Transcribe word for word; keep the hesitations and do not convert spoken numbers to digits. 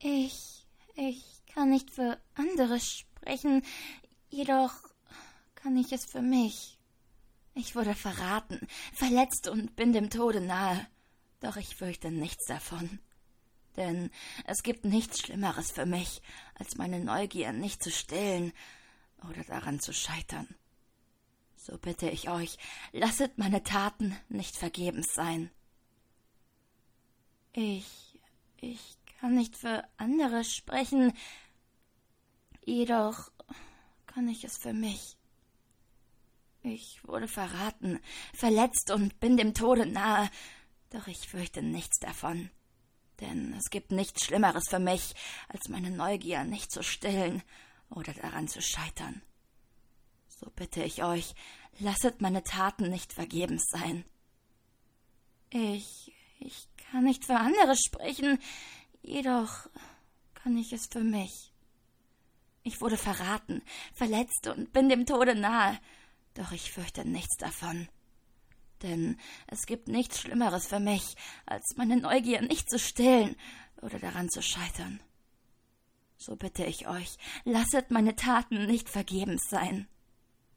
Ich, ich kann nicht für andere sprechen, jedoch kann ich es für mich. Ich wurde verraten, verletzt und bin dem Tode nahe, doch ich fürchte nichts davon. Denn es gibt nichts Schlimmeres für mich, als meine Neugier nicht zu stillen oder daran zu scheitern. So bitte ich euch, lasset meine Taten nicht vergebens sein. Ich, ich kann nicht für andere sprechen, jedoch kann ich es für mich. Ich wurde verraten, verletzt und bin dem Tode nahe, doch ich fürchte nichts davon. Denn es gibt nichts Schlimmeres für mich, als meine Neugier nicht zu stillen oder daran zu scheitern. So bitte ich euch, lasset meine Taten nicht vergebens sein. Ich, ich kann nicht für andere sprechen, jedoch kann ich es für mich. Ich wurde verraten, verletzt und bin dem Tode nahe, doch ich fürchte nichts davon. Denn es gibt nichts Schlimmeres für mich, als meine Neugier nicht zu stillen oder daran zu scheitern. So bitte ich euch, lasset meine Taten nicht vergebens sein.